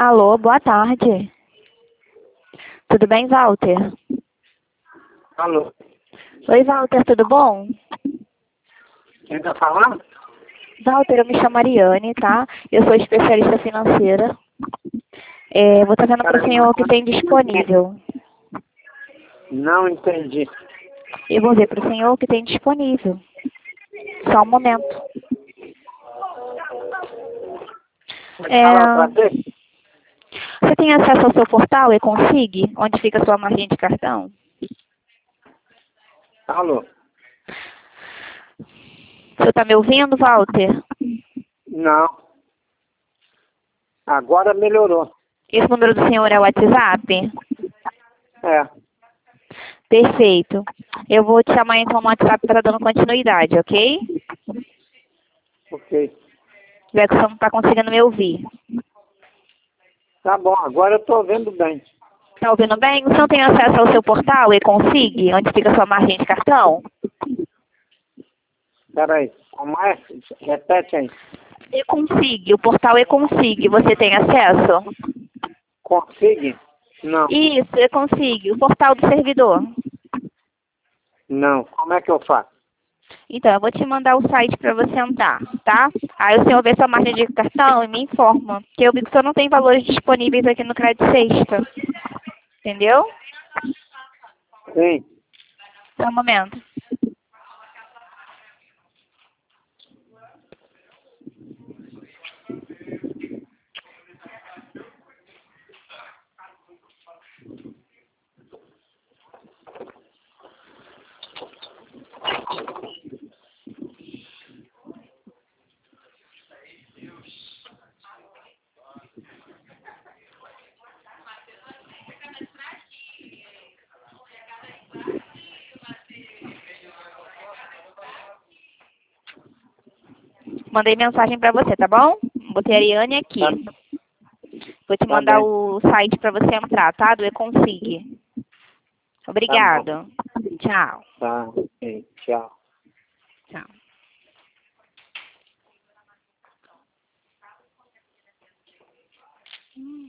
Alô, boa tarde. Tudo bem, Walter? Alô, Oi, Walter, tudo bom? quem tá falando? Walter, eu me chamo Ariane, tá? Eu sou especialista financeira. Vou estar vendo para o senhor o que tem disponível. Não entendi. Eu vou ver para o senhor o que tem disponível. Só um momento. Fala pra ver? Você tem acesso ao seu portal e-Consig, onde fica a sua margem de cartão? Alô, Você está me ouvindo, Walter? não. Agora melhorou. Esse número do senhor é o WhatsApp? É, Perfeito. Eu vou te chamar então no WhatsApp para dando continuidade, ok? ok. Já que você não está conseguindo me ouvir. Tá bom, agora eu tô vendo bem. Está ouvindo bem? Você não tem acesso ao seu portal e-Consig, onde fica a sua margem de cartão? Peraí, como é? Repete aí. E-Consig, o portal e-Consig, você tem acesso? Consigue? Não, Isso, e-Consig, o portal do servidor. não. Como é que eu faço? Então, eu vou te mandar o site para você entrar, tá? Aí o senhor vê sua margem de cartão e me informa. Porque eu vi que o senhor não tem valores disponíveis aqui no Crédito Sexta. Entendeu? Sim. Só um momento. Mandei mensagem para você, tá bom? Botei a Ariane aqui. Tá, Vou te tá mandar bem. o site para você entrar, tá? Do e-Consig. Tá bom. Obrigado. Tchau. Tá, ok. Tchau. Tchau.